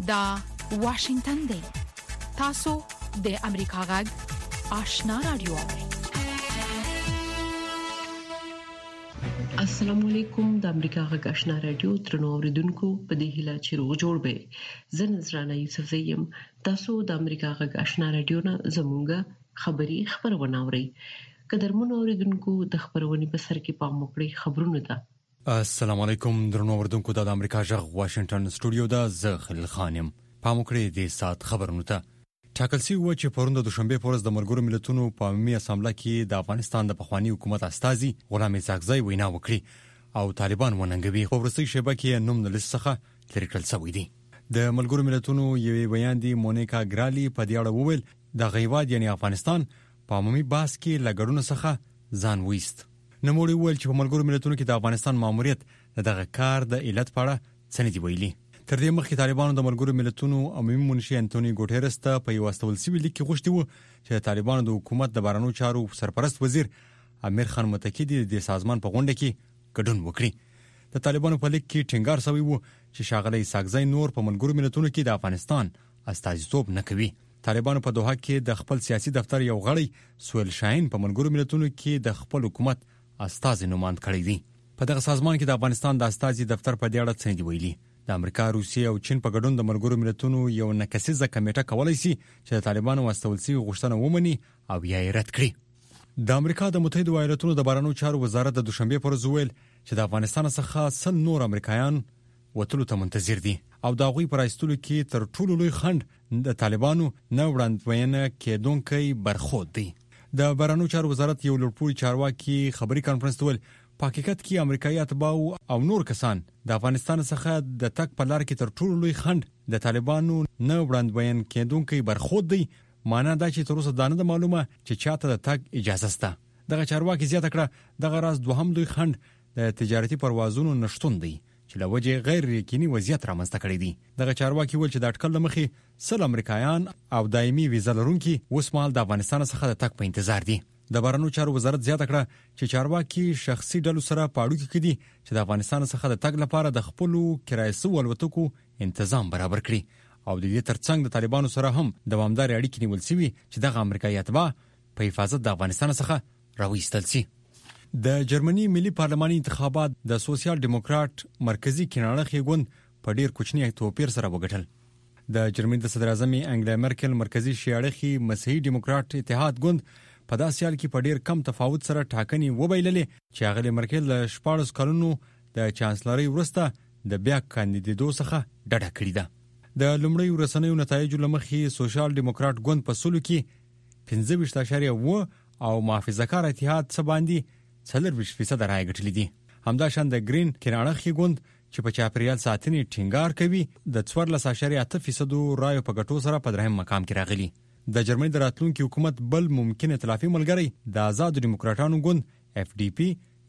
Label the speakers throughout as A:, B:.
A: دا واشنگتن دی. تاسو د امریکا غږ آشنا رادیو.
B: السلام علیکم. د امریکا غږ آشنا رادیو ترنو اوریدونکو په دې هیله چې روغ جوړ به. زه نذرانه یوسف زیم. تاسو د امریکا غږ آشنا رادیو نه زموږه خبری خبرونه اورئ. قدرمن اوریدونکو د خبرونې په سر کې پام وکړئ. خبرونه ده.
C: السلام علیکم درنو اوریدونکو. د امریکا غږ واشنگټن سټوډیو دا زه خلیل خانم. پام وکړئ د سات خبرونه ته. ټاکل شوی و چې پروند د دوشنبه پورز د ملګرو ملتونو په عمومي اسامبله کې د افغانستان د پخوانی حکومت استازي غلام زاګزای وینا وکړي او طالبان وننګوي. په ورسې شبکه کې نوم د لسخه لري کړل شوی دی. د ملګرو ملتونو یوې بیان دی مونیکا ګرالی په دې اړه وویل د غیواد یعنی افغانستان په عمومي باس کې لګړونه څخه ځان وېست. نوموړي وویل چې په ملګرو ملتونو کې د افغانستان ماموریت دغه کار د علت په اړه څه نه دی ویلي. تر دې مخکې طالبانو د ملګرو ملتونو عمومي منشي انټونی ګوټيرس ته په یو استول سوي لیک کې غوښتي وو چې طالبانو د حکومت د بهرنیو چارو سرپرست وزیر امیر خان متکی د سازمان په غونډه کې ګډون وکړي. د طالبانو په لیک کې ټینګار شوی وو چې ښاغلی ساګزای نور په ملګرو ملتونو کې د افغانستان استازیتوب نه کوي. طالبانو په دوحه کې د خپل سیاسي دفتر یو غړی سویل شاهین په ملګرو ملتونو کې د خپل حکومت استازي نوماند کړی دی. په دغه سازمان کې د افغانستان د استازي دفتر په دې اړه څه دی ویلي. د امریکا، روسیې او چین په ګډون د ملګرو ملتونو یو نکسیزه کمیټه کولای شي چې د طالبانو واستول شوی غوښتنه ومني او یا یې رد کړي. د امریکا د متحده ایالاتونو د بهرنیو چارو وزارت د دوشنبه پر ورځ ویل چې د افغانستان څخه 100 نور امریکایان وټلو ته منتظر دي او دا غوي پر ایستلو کې تر ټولو لوی خنډ د طالبانو نه وړاندوینه کېدونکي برخود دی. د بهرنیو چارو وزارت یو لوړپوړي چارواکي خبري کانفرنس ته ویل په حقیقت کې امریکایي اتباع او نور کسان د افغانستان څخه د تک په لار کې تر ټولو لوی خنډ د طالبانو نه وړاندوین کېدونکي برخود دی. معنا دا چې تر اوسه دا نه معلومه چې چاته د تک اجازه شته. دغه چارواکي زیاته کړه دغه راز دوهم لوی خنډ د تجارتي پروازونو نشټون دی چې له وجې غیر یقیني وضعیت رامنځته کړی دی. دغه چارواکي ویل چې د اټکل لمخې 100 امریکایان او دایمي ویزه لرونکي اوس مهال د افغانستان څخه د تک په انتظار دي. د بهرنیو چارو وزارت زیاته کړه چې چارواکي شخصي ډلو سره پاړو کې دي چې د افغانستان څخه د تګ لپاره د خپل کرایه سوو الوتکو تنظیم برابر کړي او د دې ترڅنګ د طالبانو سره هم دوامدار اړیکې نیول شوي چې دغه امریکایي اتباع په حفاظت د افغانستان څخه راوېستل شي. د جرمني ملي پارلماني انتخابات د سوسیال ډیموکرات مرکزی کیناړه ګوند په ډیر کوچنی توپیر سره وګټل. د جرمني د صدر اعظم انګلا مرکل مرکزی شیاړخي مسیحي ډیموکرات اتحاد ګوند په داسې حال کې په ډیر کم تفاوت سره ټاکنې وبایللې چې هغه مرکل له 14 کلونو د چانسلرۍ وروسته د بیا کاندیدېدو څخه ډډه کړې ده. د لومړی ورسنیو نتایجو لمخې سوشال ډیموکرات ګوند په سلو کې 15.9 او محافظه‌کار اتحاد څخه باندې 40% رایې ګټلې دي. همداشان د گرین کیناړه ګوند چې په چاپریال ساتنې ټینګار کوي د 14.8% رایو په ګټو سره په درهم مقام کې راغلي. د جرمني د راتلونکي حکومت بل ممکن ائتلافي ملګری د آزاد ډیموکراټانو ګوند FDP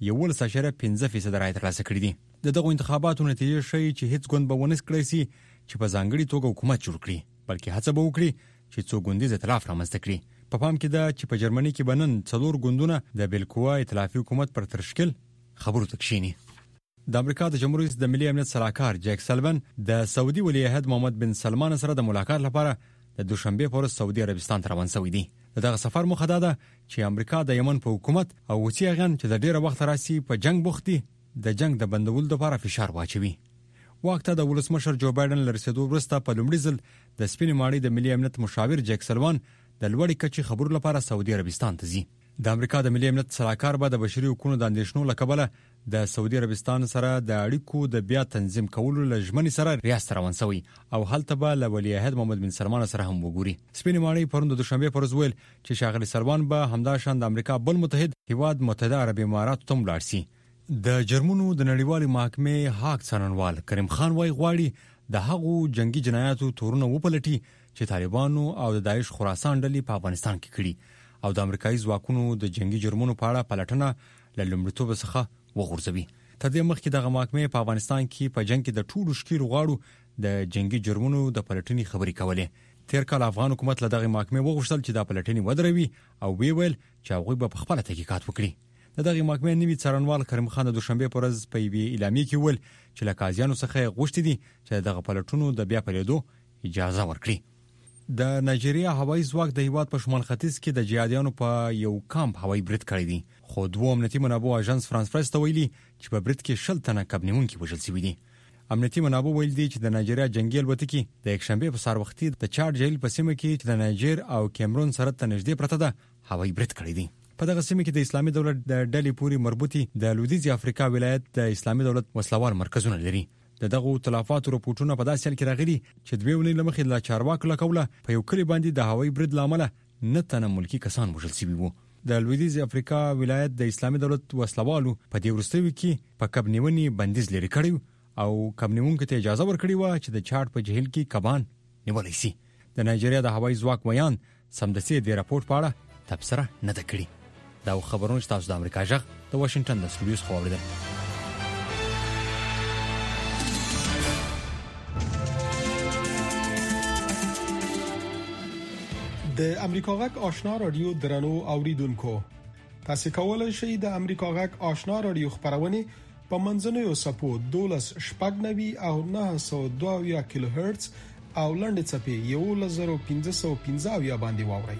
C: 11.5% رایې ترلاسه کړې دي. دغه انتخاباتو نتیجه ښیي چې هیڅ ګوند به ونه کړی شي چې په ځانګړي توګه حکومت جوړ کړي بلکې هڅه به وکړي چې څو ګوندیز ائتلاف رامنځته کړي. په پام کې ده چې په جرمني کې بنن 4 ګوندونه د بالقوه ائتلافي حکومت پر تشکیل خبرو تکشيني. د امریکا د جمهوریت د ملي امنیت صلاحکار جیک سلوان د سعودي ولی عہد محمد بن سلمان سره د ملاقات لپاره د دوشنبه پر ورځ سعودي عربستان ته روان شوی دی. دغه سفر موخه ده چې امریکا د یمن په حکومت او حوثي غن چې د ډیره وخت راسي په جنگ بوختي د جنگ د بندولو لپاره فشار واچوي. وخت د ولسمشر جو بایدن لرسېدو وروسته په لومړي ځل د سپینې ماڼۍ د ملي امنیت مشاور جیک سلوان د لوړې کچې خبرو لپاره سعودي عربستان ته ځي. د امریکا د ملي امنیت صلاحکار به د بشري حقوقو د اندېښنو لکبله د سعودي عربستان سره د اړیکو د بیا تنظیم کولو لژمنې سره ریاست روان شوی او هلته به له ولی عہد محمد بن سلمان سره هم وګوري. سپینې ماڼۍ پرون د دوشنبه پر ورځ ویل چې ښاغلی سلمان به همداشان د امریکا بل متحد هیواد متحده عرب امارات ته لاړ شي. د جرمنو د نړیوالې محکمې حق څارنوال کریم خان وايي غواړي د هغو جنگي جنایاتو تورونه وپلټي چې طالبانو او د داعش خراسان ډلې په افغانستان کې کړي او د امریکایي ځواکونو د جنگي جرمونو په اړه پلټنه له لومړیتوب څخه وغورځوي. تر دې مخکې دغه محکمې په افغانستان کې په جنگ کې د ټولو ښکیلو غواړو د جنگي جرمونو د پلټنې خبرې کولې. تیر کال افغان حکومت له دغه محکمې وغوښتل چې د پلټنې ودروي او ویل چې هغه به په خپل تحقیقات وکړي. دغه محکمې نوي څارنوال کریم خان د دوشنبه پر ورځ په وی اعلامیه کې ویل چې له قاضیانو څخه غوښتي دي چې دغه پلټونو د بیا پریدو اجازه ورکړي. د نایجیریا هوایي ځواک د هیواد په شمال ختیځ کې د جهادیانو په یو کمپ هوایي برید کړی دی، خو دوه امنیتي منابع اژانس فرانس پریس ته ویلي چې په برید کې 60 تنه کبنیونکي وژل شوي دي. امنیتي منابع ویل دي چې د نایجیریا جنگي الوتکې د یکشنبه په سهار وختي د چاډ جیل په سیمه کې چې د نایجیر او کیمرون سره ته نږدې پرته ده هوایي برید کړی دی. په دغه سیمه کې د اسلامي دولت د ډلې پوري مربوطي د لویدیځ افریقا ولایت د اسلامي دولت وسلوال مرکزونه لري. دغه تلفاتو رپورټونه په داسې حال کې راغلي چې دوی ونې لمخې لا چارواکو لکوله په یو کلی باندې د هوایي برید لامل نه تنه ملکی کسان وژل شوي وو. د لویدیځ افریقا ولایت د اسلامي دولت وسلوالو په دې وروستیو کې په کبنیونی بندیز لري کړی او کبنیونکو ته اجازه ورکړی و چې د چاډ په جهیل کې کبان نیولای شي. د نایجیریا د هوایي ځواک ویان سمدستي د راپورټ په اړه تبصره نه ده کړې. دا خبرونه چې تاسو د امریکا جغ د واشنگټن د سټوډیوز خو اوریدل.
D: د امریکا غږ آشنا رادیو درنو اوریدونکو، تاسو کولای شئ د امریکا غږ آشنا رادیو خبرونه په منځنوي سپو 12 شپږنوي او 902 کیلو هرتز او لنډ چپی 1515 باندې واورئ.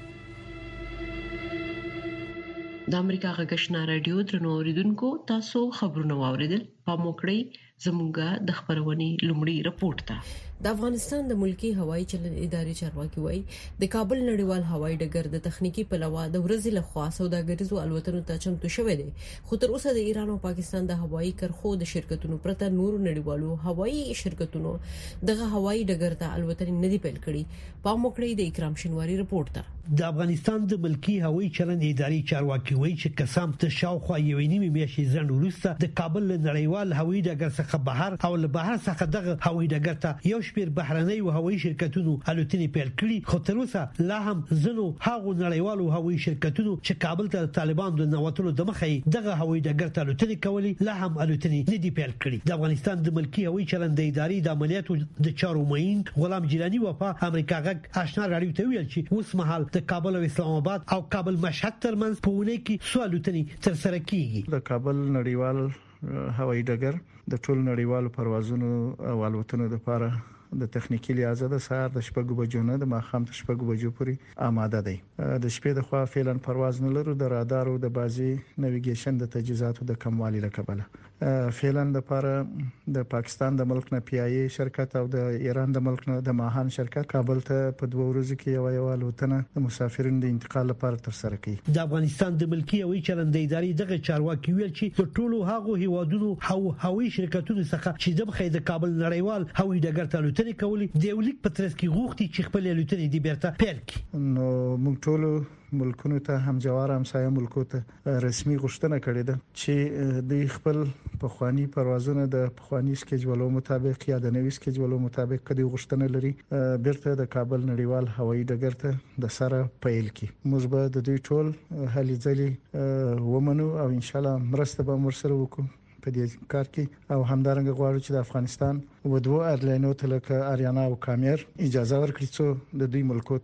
B: د امریکا غږ آشنا رادیو درنو اوریدونکو، تاسو خبرونه واوریدل. په موکړی زموږه د خبرونې لومړی رپورټ ته.
E: د افغانستان د ملکی هوایي چلند اداري چارواکي وایي د کابل نړیوال هوایي ډګر د تخنیکی پلوه د ورځې لخوا سوداګریزو الوتنو ته چمتو شوې دي، خو تر اوسه د ایران او پاکستان د هوایي کرخو د شرکتونو پرته نور نړیوالو هوایي شرکتونو دغه هوایي ډګر ته الوتنې نه دي پیل کړې. په موکړی د اکرام شنواری رپورټ ته.
F: د افغانستان د ملکی هوایي چلند اداري چارواکي وایي چې قسم ته شاوخوا یو نیمه میاشتې ځنډ وروسته د کابل نړیوال هوایي ډګر څخه بهر او له بهر څخه دغه هوایي ډګر ته یو شمېر بهرنۍ او هوایي شرکتونو الوتنې پیل کړې، خو تر اوسه لا هم ځنو هغو نړیوالو هوایي شرکتونو چې کابل ته طالبان د نوټلو د مخې دغه هوایي ډګر ته الوتنې کولې لا هم الوتنې نه دي پیل کړې. د افغانستان د ملکی هوایي چلند اداري د عملیاتو د چارو معین غلام جیلانی وفا امریکا غږ آشنا رادیو ته ویل چې اوس مهال د کابل او اسلام آباد او کابل مشهد ترمنځ په ونه کې څو الوتنې تر سره کیږي.
G: د کابل نړیوال هوایي ډګر د ټول نړیوالو پروازونو او الوتنو لپاره د تخنیکی لحاظ د سهار د شپږ بجو نه د ماښام د شپږ بجو پورې آماده دی. د شپې د خوا فعلا پرواز نه لرو د رادار او د بازي نیویګیشن د تجهیزاتو د کموالي لپاره فعلا د لپاره د پاکستان د ملک نه پی ای شرکت او د ایران د ملک نه د ماهان شرکت کابل ته په 2 ورځو کې یو الوتنه د مسافرینو د انتقال لپاره تر سره کوي.
F: د افغانستان د ملکی هوایي چلند اداري دغه چارواکي ویل چې د ټولو هغو هیوادونو هوایي شرکتونو څخه چې د مخې د کابل نړیوال هوایي ډګر ته الوتنې کولې د یو لیک په ترڅ کې غوښتي چې خپل الوتنې د بیرته پیل کړي.
G: نو موږ ټول ملکونو ته همجوار همسایه ملکو ته رسمي غوښتنه کړې ده چې د خپل پخوانی پروازونه د پخوانی سکیجولو مطابق یا د نوي سکیجولو مطابق کدي غوښتنه لري بیرته د کابل نړیوال هوایي ډګر ته د سره پیل کړي. موږ به د دوی ټول هلي ځلې ومنو او ان شاء الله مرسته به ورسره وکړو په دې کار کې او همدارنګه غواړو چې د افغانستان و دوه ایرلاینو ته لکه اریانا او کامیر اجازه ورکړي چې د دوی ملکو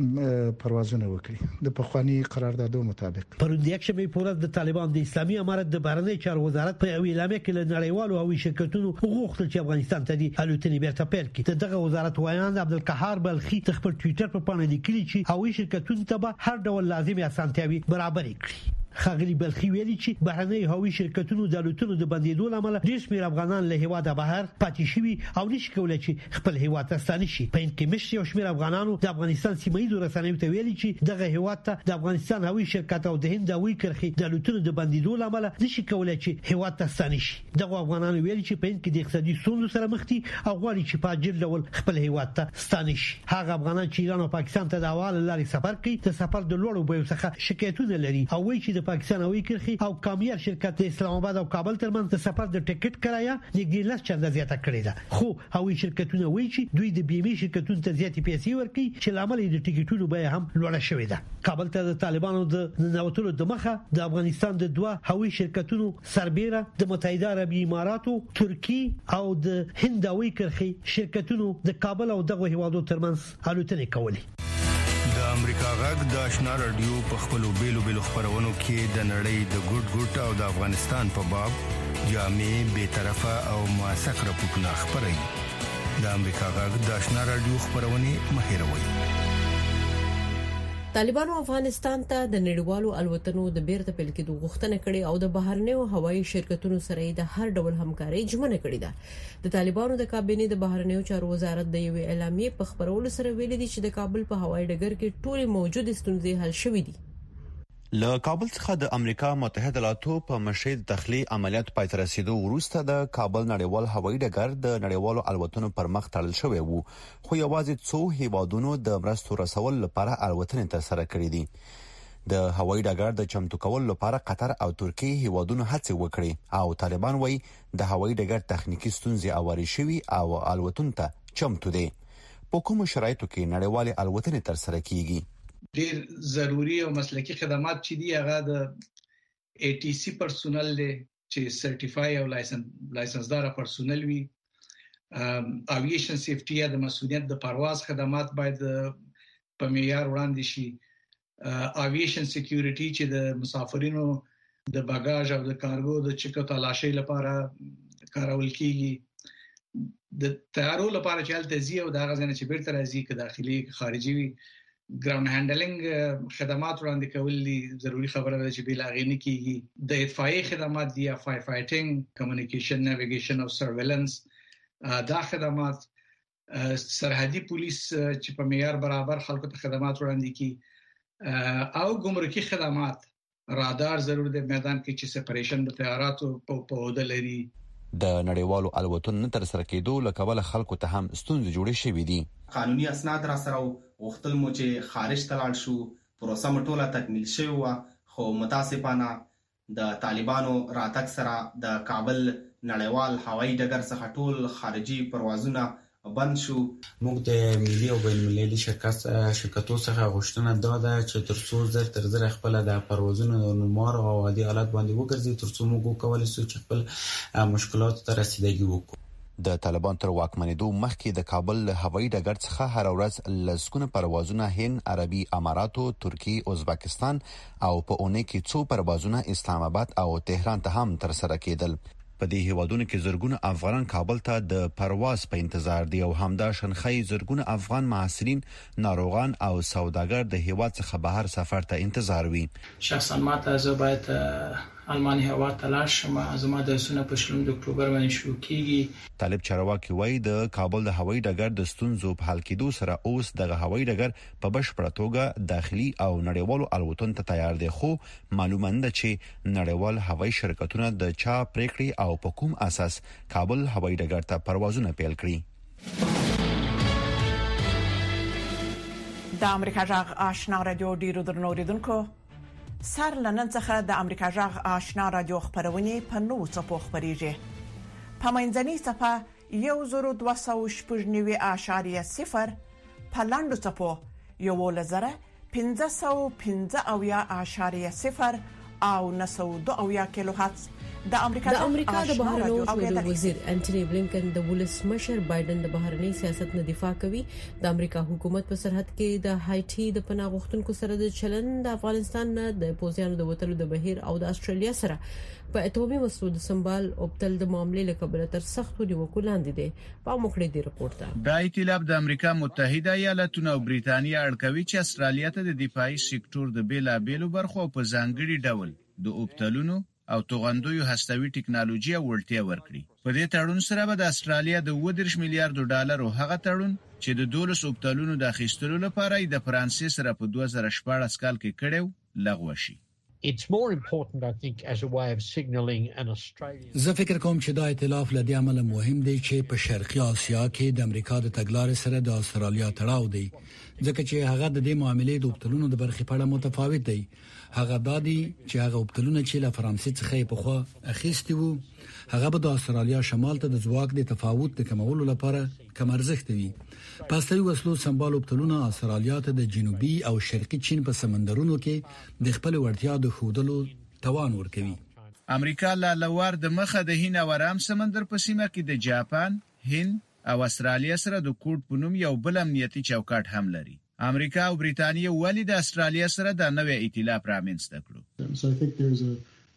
G: ته پروازونه وکړي د پخوانی قراردادو مطابق.
F: پروند یک شنبه پورز د طالبان د اسلامي امارت د بهرنی چارو وزارت په اعلامیه کې له نړیوالو هوایي شرکتونو غوښتل چې افغانستان ته د الوتنې بیرته پیل کړي. دغه وزارت وایان عبدالقهار بلخي خپل ټوئیټر په پاڼه لیکلي چې هوایي شرکتونو ته به هر ډول لازمي اسانتیاوي برابر کړي. خاغلی بلخي ویلي چې بهرنی هوایي شرکتونو د الوتنو د بندیدو لامل ډېر شمېر افغانان له هیواده بهر پاتې شوي او نشي کولای چې خپل هیواد ته ستانه شي. په ان کې مشر یو شمېر افغانانو د افغانستان سیمایي رسنیو ته ویلي چې دغه هیواد ته د افغانستان هوایي شرکت او د هند هوایي کرښې د الوتنو د بندیدو لامل نشي کولای چې هیواد ته ستانه شي. دغه افغانانو ویلي چې په ان کې د اقتصادي ستونزو سره مخ دي او غواړي چې په اجل ډول خپل هیواد ته ستانه شي. هغه افغانان چې ایران او پاکستان ته د حواله لارې سفر کوي د سفر د لوړو بیو څخه شکایتونه لري او وایي چې د پاکستان هوایي کرښې او کامیار شرکت د اسلام آباد او کابل ترمنځ د سفر د ټیکټ کرایه نږدې 10 چنده زیاته کړې ده. خو هوایي شرکتونه وایي چې دوی د بیمې شرکتونو ته زیاتې پیسې ورکوي چې لامل یې د ټیکټونو بیه هم لوړه شوې ده. کابل ته د طالبانو د نوټلو د مخه د افغانستان د دوه هوایي شرکتونو سربېره د متحده عربي اماراتو، ترکی او د هند هوایي کرښې شرکتونو د کابل او دغه هیوادو ترمنځ الوتنې کولې.
H: د امریکا غږ د آشنا رادیو په خپلو بیلو خبرونو کې د نړۍ د ګډ او د افغانستان په باب جامع، بی‌طرفه او موثق راپورټونه خبري. د امریکا غږ د آشنا رادیو خبرونه مهیروي.
E: طالبانو افغانستان ته د نړیوالو الوتنو د بیرته پیل کېدو غوښتنه کړې او د بهرنیو هوایي شرکتونو سره د هر ډول همکاري ژمنه کړې ده. د طالبانو د کابینې د بهرنیو چارو وزارت د یوې اعلامیې په خبرولو سره ویلي دي چې د کابل په هوایي ډګر کې ټول موجوده ستونزې حل شوې دي.
I: له کابل څخه د امریکا متحده ایالاتو په مشهد تخلیه عملیات پای ته رسیدو وروسته د کابل نړیوال هوایي ډګر د نړیوالو الوتنو پر مخ تړل شوی وو، خو یوازې څو هیوادونو د مرستو رسول لپاره الوتنې ترسره کړې دي. د هوایي ډګر د چمتو کولو لپاره قطر او ترکیه هیوادونو هڅې وکړې او طالبان وایي د هوایي ډګر تخنیکی ستونزې اوارې شوي او الوتنو ته چمتو دي. په کوم شرایطو کې نړیوال الوتنې ترسره کیږي؟
J: ډیر ضروری او مسلکی خدمات چې دی هغه د ATC پرسونل له چې سرټیفای او لایسنسدار پرسونل وي. اوییشن سیفټي یا د مسؤلیت د پرواز خدمات باید په معیار وړاندې شي. اوییشن سکیورټي چې د مسافرینو د باګاج او د کارګو د چک او تلاشي لپاره کارول کیږي. د تیارو لپاره چې التزیه او د غزنه چې بیرته راځي که داخلي خارجي وي. ګراوند هانډلینګ خدمات وړاندې کول دي ضروری خبره ده چې بل هغه نه کیږي. د اطفائیه خدمات دي، فایر فایټینګ، کمیونیکیشن، نیویګیشن او سرویلنس، دا خدمات سرحدي پولیس چې په معیار برابر خلکو ته خدمات وړاندې کی او ګمرکي خدمات، رادار ضرور د میدان کې چې سپریشن د طیاراتو په هوده لري.
I: د نړیوالو الوتنو تر سره کېدو لکه خلکو ته هم ستونزې جوړې شوې دي.
K: قانوني اسناد را سره وختل مو چې خارج ته لاړ شو، پروسه مټوله تکمیل شوی و، خو متاسفانه د طالبانو راتګ سره د کابل نړیوال هوایي ډګر څخه ټول خارجي پروازونه بند شو.
L: موږ د ملي او بین المللي شرکتو څخه غوښتنه ده چې تر څو تر زر خپل د پروازونو نمبر او عادي حالت باندې وګرځي تر څو موږ وکولای شو چې خپل مشکلات ته رسیدګي وکړو.
I: د طالبان تر واکمنېدو مخکې د کابل هوایي ډګر څخه هر ورځ لسګونه پروازونه هند، عربي اماراتو، ترکیه، ازبکستان او په اونۍ کې څو پروازونه اسلام آباد او تهران ته هم ترسره کېدل. په دې هیوادونو کې زرګونه افغانان کابل ته د پرواز په انتظار دي او همدا شنخۍ زرګونه افغان محصلین، ناروغان او سوداګر د هیواد څخه بهر سفر ته انتظار وي.
M: شخصا ماته زه باید المانیا هوا ته لاړ شم، زما د سونه په 20 د اکتوبر باندې شروع کیږي.
I: طالب چارواکي وایي د کابل د هوایي ډګر د ستونزو په حل کېدو سره اوس د هوایي ډګر په بشپړه توګه داخلي او نړیوالو الوتنو ته تیار دي، خو معلومه ده چې نړیوال هوایي شرکتونه د چا پریکړې او په کوم اساس کابل هوایي ډګر ته پروازونه پیل کړي.
N: د امریکا جغ آشنا رادیو ډیرو درنو اوریدونکو، سر لنن څخه د امریکا جغ آشنا رادیو خبرونه په نو څپو خبريږي. په منځني صفه 102.0 په لاندو څپو 11515.0 او 902 کیلو هرتز. د امریکا د بهرنیو چارو وزیر انټونی بلینکن د ولس مشر بایدن د بهرنی سیاست نه دفاع کوي. د امریکا حکومت په سرحد کې د هایټي د پناه غوښتونکو سره د چلن، د افغانستان نه د پوزیانو د وټلو د بهیر او د استرالیا سره په اتومي وسلو د سمبال اوبتل د معاملې له کبله تر سختو نیوکو لاندې دي. په موخړې دی رپورت ده.
O: د ائتلاف د امریکا متحده ایالاتونو او بریتانیا اړکوي چې استرالیا ته د دفاعي سکتور د بیلابېلو برخو په ځانګړي ډول د اوبتلونو او توغندوی هستوي ټکنالوژي او ورتیا ورکړي. په دې تړون سره به د استرالیا د 30 میلیارډ ډالر هغه تړون چې د 12 اوبتلونو د اخیستلو لپاره د فرانسې سره په 2014 کال کې کړو لغوه شي.
P: It's more important, I think, as a way of signaling an Australian.
Q: زه فکر کوم چې دا ائتلاف لدې عمل مهم دی چې په شرقي اسیا کې د امریکا د تګلارې سره د استرالیا تړاو دی، ځکه چې هغه د دې معاملې د اوبتلونو د برخې په اړه متفاوت دی. هغه دادی چې هغه اوبتلونه چې له فرانسې څخه په خوا اخیستي وو، هغه به د استرالیا شمال ته د ځواک د تفاوت د کمولو لپاره کم ارزښت وي. پاستوي وسلو سمبال اوبتلونه استرالیا ته د جنوبي او شرقي چین په سمندرونو کې د خپل وړتیا د خودلو توان ورکوي.
O: امریکا لا لوار د مخه د هند او آرام سمندر په سیمه کې د جاپان، هند او استرالیا سره د کوډ په نوم یو بل امنیتي چوکاټ هم لري. امریکا او بریتانیا ولې د استرالیا سره د نوې ائتلاف رامنځته کړو؟
R: So I think there's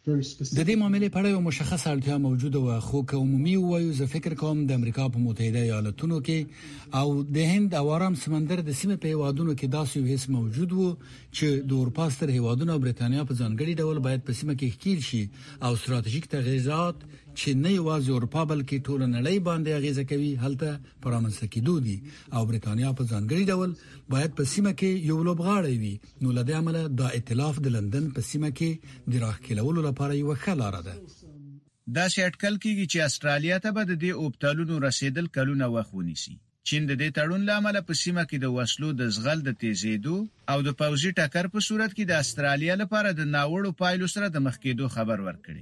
Q: د دې معاملې په اړه یو مشخص اړتیا موجوده و، خو که عمومي وایو زه فکر کوم د امریکا په متحده ایالاتونو کې او د هند او آرام سمندر د سیمې په هیوادونو کې داسې یو هیڅ موجود وو چې د اروپا ستر هیوادونو او برېټانیا په ځانګړي ډول باید په سیمه کې ښکیل شي او ستراتیژیک تغیرات چې نه یوازې اروپا بلکې ټول نړۍ باندې اغیزه کوي هلته پرامنځته کېدو دي او برېټانیا په ځانګړي ډول باید په سیمه کې یو لوبغاړی وي. نو لدې عمله دا ائتلاف د لندن په سیمه کې د راخکلولو لپاره یو ښه لار ده.
O: دا چې اټکل کیږي چې استرالیا ته به د دې اوبتالونو رسیدل کلونه وخت ونیسي. چین د دې تړون لامل په سیمه کې د وسلو د زغل د تیزېدو او د پوځي ټکر په صورت کې د استرالیا لپاره د ناوړو پایلو سره د مخ کېدو خبر ورکړي.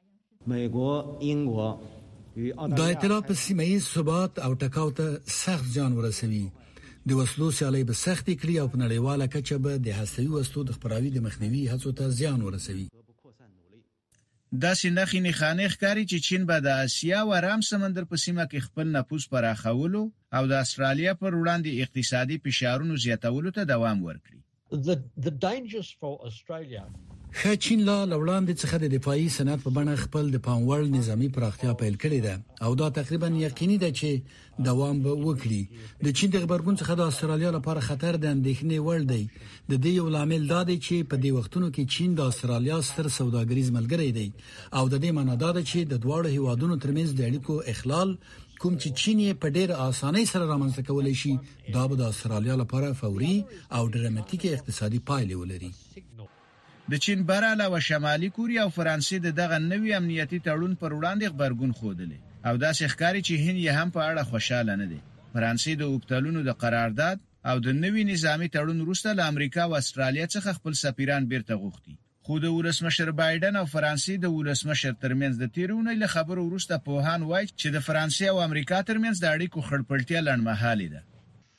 Q: دا ائتلاف په سیمه ییز ثبات او ټکاو ته سخت ځان ورسوي. د وسلو سیالي به سختي کړي او په نړیواله کچه به د هستوي وسلو د خپراوي د مخنیوي هڅو ته زیان ورسوي.
O: دا سینخي نخانه ښکاری چې چین به د اسیا او آرام سمندر په سیمه کې خپل نفوذ پراخولو او د استرالیا پر وړاندې اقتصادي فشارونو زیاتولو ته دوام ورکړي.
P: The dangers for Australia
Q: چین لا وړاندې څخه د دفاعي صنعت په بڼه خپل د پاموړ نظامی پراختیا پیل کړې ده او دا تقریبا یقیني ده چې دوام به وکړي. د چین د خبرګون څخه د استرالیا لپاره خطر د اندېښنې وړ دی. د دې یو لامل دا دی چې په دې وختونو کې چین د استرالیا ستر سوداګریز ملګری دی او د دې معنی دا ده چې د دواړو هیوادونو ترمنځ د اړیکو اخلال کوم چې چین یې په ډېر اسانۍ سره رامنځته کولای شي دا به د استرالیا لپاره فوري او ډراماتیک اقتصادي پایلې ولري.
O: د چین بر علاوه شمالي کوریا او فرانسې دغه نوي امنیتي تړون پر وړاندې خبرګون خوده او دا ښکاری چې هند یې هم په اړه خوشاله نه دي. فرانسې د اوبتالونو د قرارداد او د نوي نظامی تړون وروسته له امریکا او استرالیا څخه خپل سفیران بیرته غوښتي. خو د ولسمشر بایدن او فرانسې د ولسمشر ترمنځ د تیرونې له خبرو وروسته پوهان وایي چې د فرانسې او امریکا ترمنځ د اړیکو خړپړتیا لنډمهاله ده.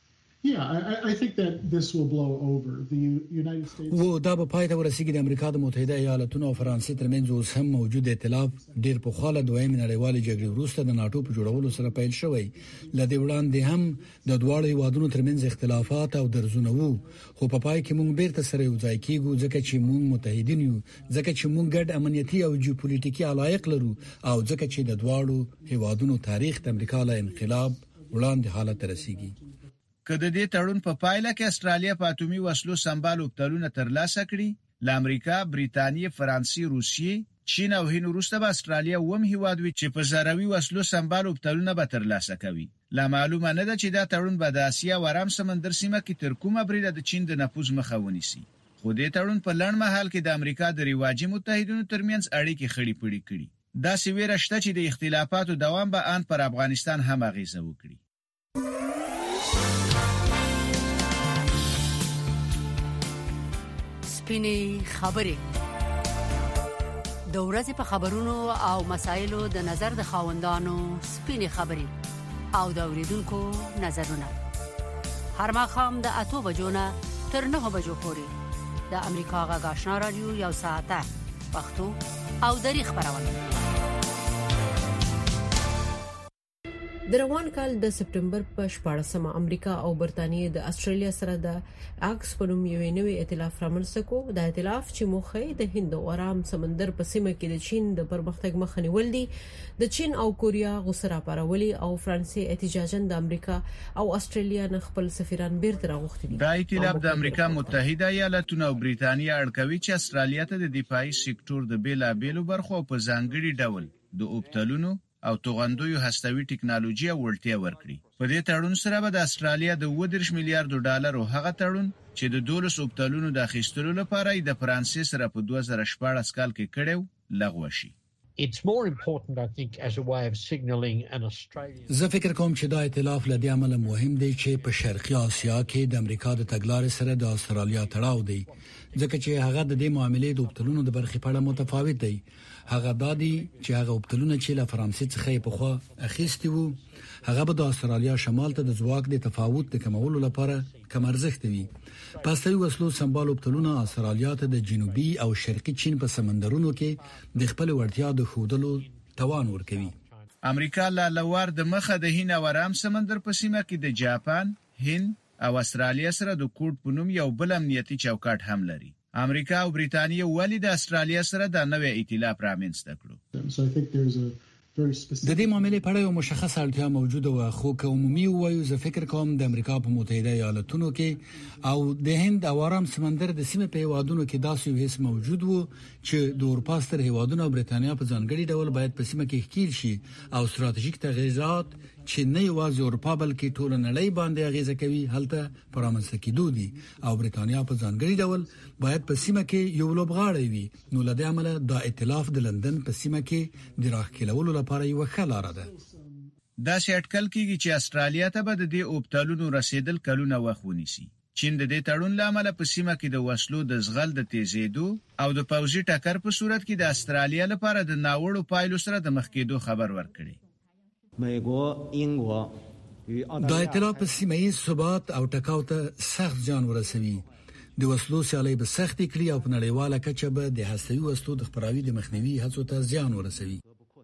R: I think that this will blow over. The United States
Q: و دا په پای ته ورسیږي. د امریکا د متحده ایالاتونو او فرانسې ترمنځ اوس هم موجود ائتلاف ډیر په خاله دویم نړیوالې جګړې وروسته د ناتو په جوړولو سره پیل شوی. لدې وړاندې هم د دواړو هیوادونو ترمنځ اختلافات او درزونه وو، خو په پای کې موږ بیرته سره یو ځای کېږو ځکه چې موږ متحدین یو، ځکه چې موږ ګډ امنیتي او جیوپولیټیکي علایق لرو او ځکه چې د دواړو هیوادونو تاریخ د امریکا له انقلاب وړاندې حالت رسیږي.
O: که د دې تړون په پایله کې استرالیا په اتومي وسلو سمبال اوبتالونه ترلاسه کړي، له امریکا، برېټانیا، فرانسې، روسیې، چین او هند وروسته به استرالیا وم هیواد وي چې په زراوي وسلو سمبال اوبتالونه به ترلاسه کوي. لا معلومه نه ده چې دا تړون به د اسیا او آرام سمندر سیمه کې تر کومه بریده د چین د نفوذ مخه ونیسي. خو دې تړون په لړ مهال کې د امریکا د ریواجي متحدینو ترمنځ اړیکې خړې پړې کړي. دا سویره شته چې د اختلافاتو دوام به ان پر افغانستان هم اغیزه وکړي.
S: سپینې خبرې د ورځې په خبرونو او مسایلو د نظر د خاوندانو سپینې خبرې او د اوریدونکو نظرونه هر ماښام د 8 بجو نه تر 9 بجو پورې د امریکا غږ آشنا رادیو یو ساعته پښتو او دری خبرونه.
E: د روان کال د سپټمبر په 14مه امریکا او برتانیې د استرالیا سره د اکس په نوم یو نوی ائتلاف رامنځته کو. د ائتلاف چې موخه د هند او آرام سمندر په سیمه کې د چین د پرمختګ مخه نیول دي، د چین او کوریا غوسه پارولي او فرانسې احتجاجاً د امریکا او استرالیا نه خپل سفیران بیرته راغوښتي دي.
O: دا ائتلاف د امریکا متحده ایالاتونو او برېټانیا اړکوي چې استرالیا ته د دفاعي سکتور د بیلابېلو برخو په ځانګړي ډول د اوبتالونو او توغندوی هستوي ټکنالوژي او وړتیا ورکړي. په دې تړون سره به د استرالیا د 20 میلیارډ ډالر هغه تړون چې د 12 اوبتالونو د اخیستلو لپاره د فرانسې سره په 2014 کال کې کړو لغوه شي.
P: It's more important, I think, as a way of signaling an Australian.
Q: زه فکر کوم چې دا ائتلاف لدې عمله مهم دی چې په شرقي اسیا کې د امریکا د تګلارې سره د استرالیا تړاو دی، ځکه چې هغه د دې معاملې د اوبتلونو د برخې په اړه متفاوت دی. هغه دادی چې هغه اوبتلونه چې له فرانسې څخه په خوا اخیستي وو، هغه به د استرالیا شمال ته د ځواک د تفاوت د کمولو لپاره کم ارزښت وي. پاستوي وسلو سمبال اوبتلونه استرالیا ته د جنوبي او شرقي چین په سمندرونو کې د خپل وړتیا د خودلو توان ورکوي.
O: امریکا لا لوار د مخه د هند او آرام سمندر په سیمه کې د جاپان، هند او استرالیا سره د کوډ په نوم یو بل امنیتي چوکاټ هم لري. امریکا او بریتانیا ولې د استرالیا سره د نوې ائتلاف رامنځته کړو؟
Q: د دې معاملې په اړه یو مشخص اړتیا موجوده و، خو که عمومي وایو زه فکر کوم د امریکا په متحده ایالاتونو کې او د هند او آرام سمندر د سیمې په هیوادونو کې داسې یو هیڅ موجود وو چې د اروپا ستر هیوادونو او بریتانیا په ځانګړي ډول باید په سیمه کې ښکیل شي او ستراتیژیک تغیرات چې نه یوازې اروپا بلکې ټول نړۍ باندې اغیزه کوي هلته پرامنځته کېدو دي او بریتانیا په ځانګړي ډول باید په سیمه کې یو لوبغاړی وي. نو لدې عمله د ائتلاف د لندن په سیمه کې د راخلولو لپاره یو ښه لار ده.
O: دا چې اټکل کیږي چې استرالیا ته به د دې اوبتالونو رسیدل کلونه وخت ونیسي. چین د دې تړون لامل په سیمه کې د وسلو د زغل د تیزېدو او د پوځي ټکر په صورت کې د استرالیا لپاره د ناوړو پایلو سره د مخ کېدو خبر ورکړي.
Q: دا ائتلاف په سیمه ییز ثبات او ټکاو ته سخت ځان ورسوي. د وسلو سیالي به سخت کړي او په نړیواله کچه به د هستوي وسلو د خپراوي د مخنیوي هڅو ته ځان ورسوي.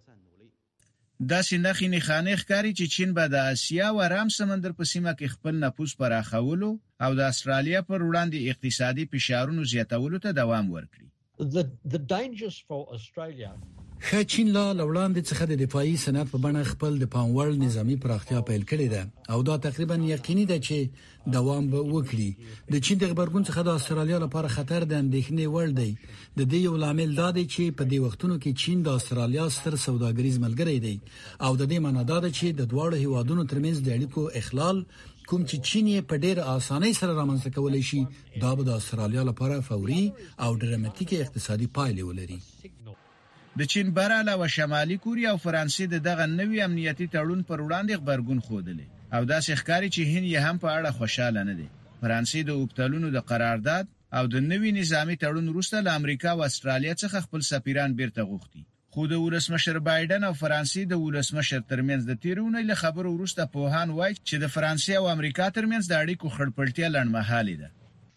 O: دا سینخي نخانه ښکاری چې چین به د اسیا او آرام سمندر په سیمه کې خپل نفوذ پراخولو او د استرالیا پر وړاندې اقتصادي فشارونو زیاتولو ته دوام ورکړي.
P: The dangers for Australia
Q: چین لا وړاندې څخه د دفاعي صنعت په بڼه خپل د پاموړ نظامی پراختیا پیل کړې ده او دا تقریبا یقیني ده چې دوام به وکړي. د چین د خبرګون څخه د استرالیا لپاره خطر د اندېښنې وړ دی. د دې یو لامل دا دی چې په دې وختونو کې چین د استرالیا ستر سوداګریز ملګری دی او د دې معنی دا ده چې د دواړو هیوادونو ترمنځ د اړیکو اخلال کوم چې چین یې په ډېر اسانۍ سره رامنځته کولای شي دا به د استرالیا لپاره فوري او ډراماتیک اقتصادي پایلې ولري.
O: د چین بر علاوه شمالي کوریا او فرانسې د دغه نوي امنیتي تړون پر وړاندې خبرګون خوده او دا ښکاري چې هند یې هم په اړه خوشاله نه دي. فرانسې د اوبتالونو د قرارداد او د نوي نظامی تړون وروسته له امریکا او استرالیا څخه خپل سفیران بیرته غوښتي. خو د ولسمشر بایدن او فرانسې د ولسمشر ترمنځ د تیرونې له خبرو وروسته پوهان وایي چې د فرانسې او امریکا ترمنځ د اړیکو خړپړتیا لنډمهاله ده.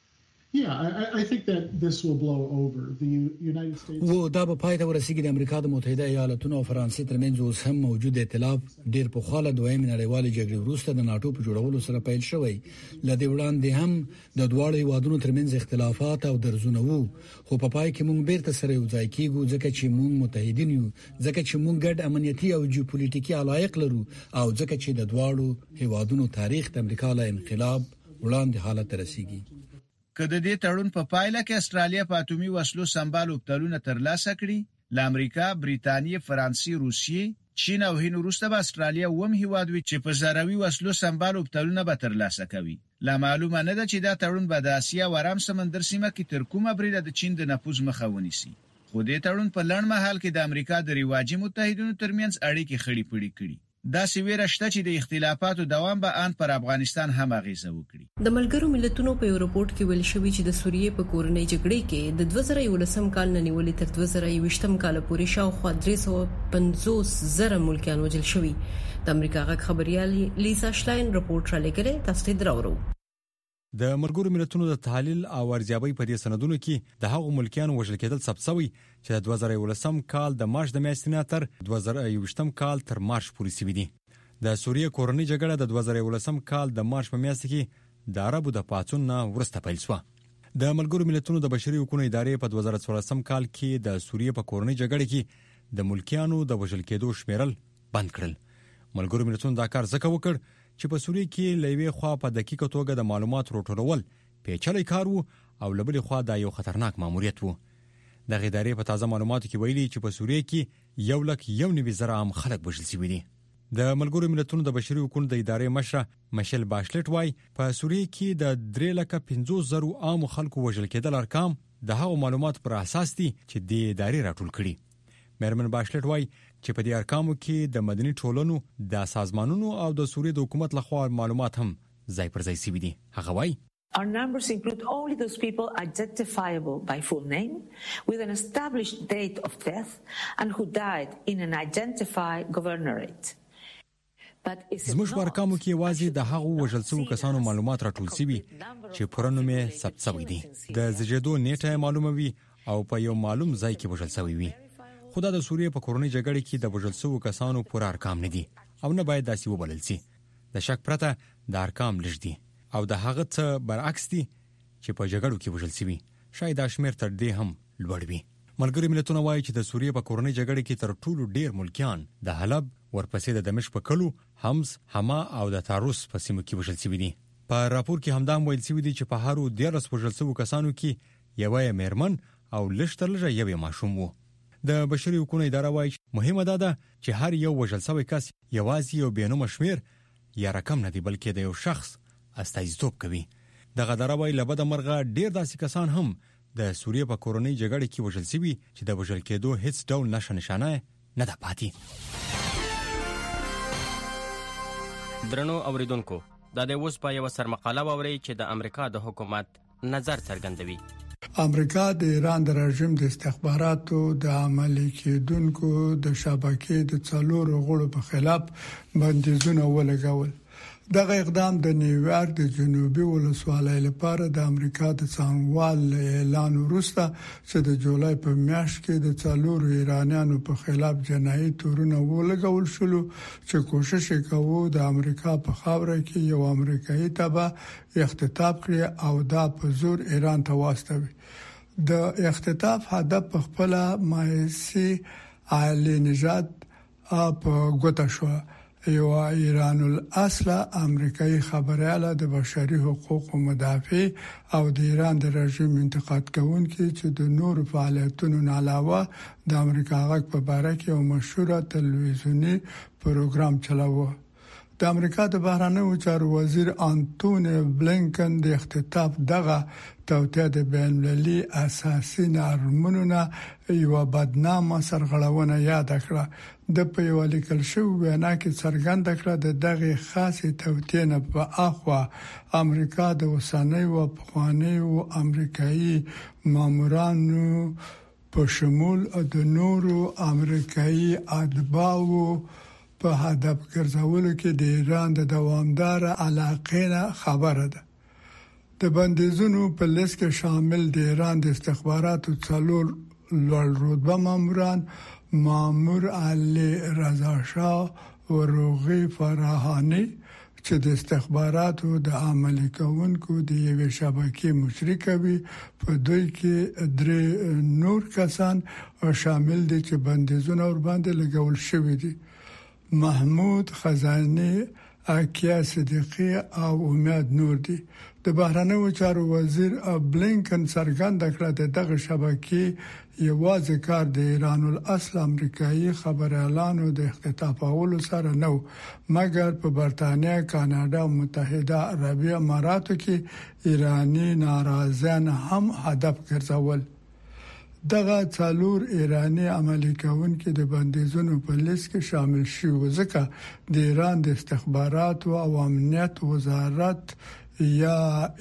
R: I think that this will blow over. The United States
Q: و دا په پای ته ورسیږي. د امریکا د متحده ایالاتونو او فرانسې ترمنځ اوس هم موجود ائتلاف ډیر په خاله دویم نړیوال جګړې وروسته د ناتو په جوړولو سره پیل شوی. لدې وړاندې هم د دواړو هیوادونو ترمنځ اختلافات او درزونه وو خو په پای کې موږ بیرته سره یو ځای کیږو ځکه چې موږ متحدین یو، ځکه چې موږ ګډ امنیتي او جیوپولیټیکي علایق لرو او ځکه چې د دواړو هیوادونو تاریخ د امریکا له انقلاب وړاندې حالت رسیږي.
O: که د دې تړون په پایله کې استرالیا په اټومي وسلو سمبال اوبتالونه ترلاسه کړي، له امریکا، بریتانیا، فرانسې، روسیې، چین او هند وروسته به استرالیا وم هیواد وي چې په زراوي وسلو سمبال اوبتالونه به ترلاسه کوي. لا معلومه نه ده چې دا تړون به د اسیا او آرام سمندر سیمه کې تر کومه بریده د چین د نفوذ مخه ونیسي. خو دې تړون په لړ مهال کې د امریکا د ریواجي متحدینو ترمنځ اړیکې خړې پړې کړي. دا سویره شته چې د اختلافاتو دوام به ان پر افغانستان هم اغیزه وکړي.
E: د ملګرو ملتونو په یو رپورت کې ویل شوی چې د سوریې په کورنۍ جګړې کې د 2011 کال نه نیولې تر 2020 کال پورې شاوخوا 350,000 ملکیان وژل شوي. د امریکا غږ خبريال لیسا شلاین رپورت را لګره تاسو ته درورو.
C: د ملګرو ملتونو د تحلیل او ارزیابۍ په دې سندونو کې د هغو ملکیانو وژل کېدل ثبت شوی چې د 2011 کال د مارچ د میاشتې نه تر 2020 کال تر مارچ پورې سوي دي. د سوریې کورنۍ جګړه د 2011 کال د مارچ په میاشت کې د عربو د پاڅون نه وروسته پیل شوه. د ملګرو ملتونو د بشري حقوقو ادارې په 2014 کال کې د سوریې په کورنۍ جګړه کې د ملکیانو د وژل کېدو شمیرل بند کړل. ملګرو ملتونو دا کار ځکه وکړ چې په سوریې کې لوی خوا په دقیقه توګه د معلومات راټولول پیچلې کار وو او لبلې خوا دا یو خطرناک ماموریت وو. د ادارې په تازه معلوماتو کې ویلي چې په سوریې کې 1,91,000 عام خلک وژل شوي دي. د ملګرو ملتونو د بشري حقوقو د ادارې مشره مشل باشلټ وای په سوریې کې د 3,50,000 عام خلکو وژل کېدل ارقام د هغو معلومات پر اساس دي چې د ادارې راټول کړي. مېرمن باشلټ وای چې په دې ارقامو کې د مدني ټولنو د سازمانونو او د سوریې د حکومت لخوا معلومات هم ځای پر ځای شوي دي. هغه وای
T: Our numbers include only those people identifiable by full name with an established date of death and who died in an identified governorate.
C: زموږ په ارقامو کې یوازې د هغو وژل شویو کسانو معلومات راټول شوي چې پوره نوم یې ثبت شوی دی، د زیږېدو نیټه معلومه وي او په یو معلوم ځای کې وژل شوی وي. خو دا د سوریې په کورنۍ جګړه کې د وژل شویو کسانو پوره ارقام نه دي او نه باید داسې وبلل شي. د شک پرته د ارقام لږ دي او د هغه څه برعکس دي چې په جګړو کې وژل شوي. شاید اشمیر تر دې هم لوړ وي. ملګری ملتونه وایي چې د سوریې په کورنۍ جګړه کې تر ټولو ډیر ملکیان د حلب ورپسې د دمشق په کلو حمص، حما او د تاروس په سیمو کې وژل شوي دي. په راپور کې همدام ویل شوي دي چې په هارو 13 وژل شوو کسانو کې یوه میرمن او لږ تر لږه یو ماشوم وو. د بشري حقوقو اداره وایي مهمه ده چې هر یو وژل شوی کس یوازې یو بینومه شمیر یا رقم نه دی بلکې د یو شخص استازیتوب کوي. دغه اداره وایي له بده مرغه ډیر داسې کسان هم د سوریې په کورنۍ جګړه کې وژل شوي چې د وژل کېدو هیڅ ډول نشانه نه ده پاتې.
U: درنو اوریدونکو، دا د اوس په یو سرمقاله ووري چې د امریکا د حکومت نظر څرګندوي.
V: امریکا د ایران د رژیم د استخباراتو د عملي کېدونکو د شبکې د څلورو غړو په خلاف بندیزونه ولګول. دغه اقدام د نیویارک د جنوبي ولسوالۍ لپاره د امریکا د څنګهوال اعلان وروسته چې د جولای په میاشت کې د څلورو ایرانیانو په خلاف جنایي تورونه ولګول شول چې کوشش کوي د امریکا په خاوره کې یو امریکایي تبع اختطاف کړي او دا په زور ایران ته واستوي. د اختطاف هدف په خپل مایسي علی نژاد په ګوته شو. یو ایران الاصل امریکایي خبرياله د بشري حقوقو مدافع او د ایران د رژیم انتقاد کوونکي چې د نور فعالیتونو نه علاوه د امریکا غږ په اړه کې یو مشهور تلویزیونی پروګرام چلاوه. د امریکا د بهرنیو چارو وزیر انټونی بلینکن د اختطاف دغه توطئه د بین المللي اساسي نورمونو یو بدنامه سرغړونه یاد کړه. د په یو لیکل شوی وینا کې څرګنده کړه د دغه خاصه توطئه نه په اخوا امریکا د اوسنۍ او پخواني او امریکایي مامورانو په شمول د نورو امریکایي اتباعو په هدف ګرځولو کې د ایران د دوامدار علاقې خبره ده. د بندیزونو په لیست کې شامل د ایران د استخباراتو څلور لوړ رتبه ماموران مامور علي رضا شاه او روغي فراهاني چې د استخباراتو د عملي کوونکو د یوې شبکې مشري کوي. په دوی کې درې نور کسان شامل دي چې بندیزونه ور باندې لګول شوی دي: محمود خزاني، اکیا صدیقی او امید نور دي. د بهرنیو چارو وزیر بلینکن څرګنده کړه د دغه شبکې یوازې کار د ایران الاصل امریکایي خبريالانو د اختطافولو سره نو، مګر په برتانیا، کاناډا او متحده عربی اماراتو کې ایرانی ناراضیان هم هدف ګرځول. دغه څلور ایرانی عملي کوونکي د بندیزونو په لیست کې شامل شوي ځکه د ایران د استخباراتو او امنیت وزارت یا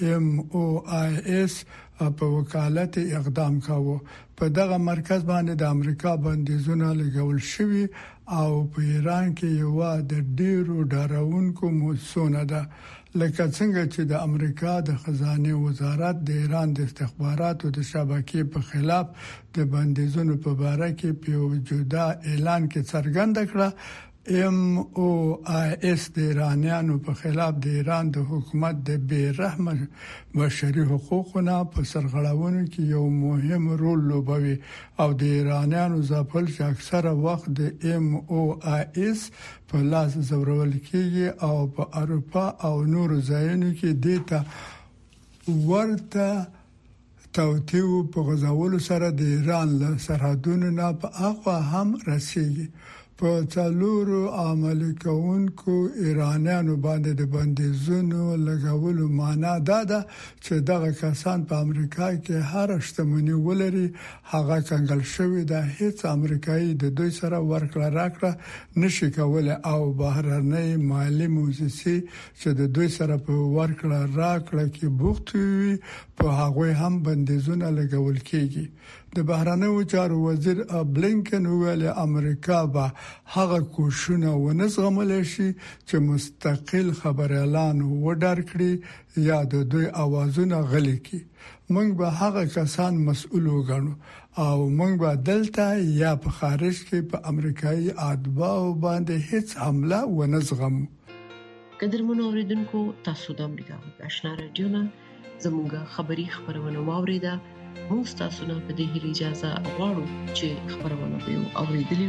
V: MOIS په وکالت اقدام کاوه. په دغه مرکز باندې د امریکا بندیزونه لګول شوي او په ایران کې یو د ډیرو ډاروونکو موضوع ده، لکه څنګه چې د امریکا د خزانه وزارت د ایران د استخباراتو د شبکې په خلاف د بندیزونو په اړه کې په جدا اعلان کې څرګنده کړه. MOIS د ایرانیانو په خلاف د ایران د حکومت د بیرحمه بشري حقوقونه په سرغړونو کې یو مهم رول لوبوي او د ایرانیانو ځپل چې اکثره وخت د MOIS په لاس زورول کېږي او په اروپا او نورو ځایونو کې دیتا ورته توطئه په غزاولو سره د ایران له سرحدونو نه په اخوا هم رسیږي. په څلورو عملي کوونکو ایرانیانو باندې د بندیزونو لګولو معنا دا ده چې دغه کسان په امریکا کې هر شتمني ولري، هغه کنګل شوی ده، هیڅ امریکایي د دوی سره ورکړه راکړه نشي کولای او بهرنۍ مالی موسسې چې د دوی سره په ورکړه راکړه کې بوخت وي په هغه هم بندیزونه لګول کیږي. د بهرنیو چارو وزیر بلینکن ویل امریکا به هغه کوشونه ونزغمل شي چې مستقل خبريالان وډار کړي یا د دوی اوازونه غلي کړي. موږ به هغه کسان مسؤل وګڼو او موږ به دلته یا په خارج کې په امریکایي اتباع باندې هیڅ حمله ونزغمو.
B: قدرمنو اوریدونکو، تاسو د امریکا غږ آشنا رادیو نه زموږه خبری خبرونه واوریده موږ تاسو نه په دې اجازه غواړو چې خبرونه به اوریدلې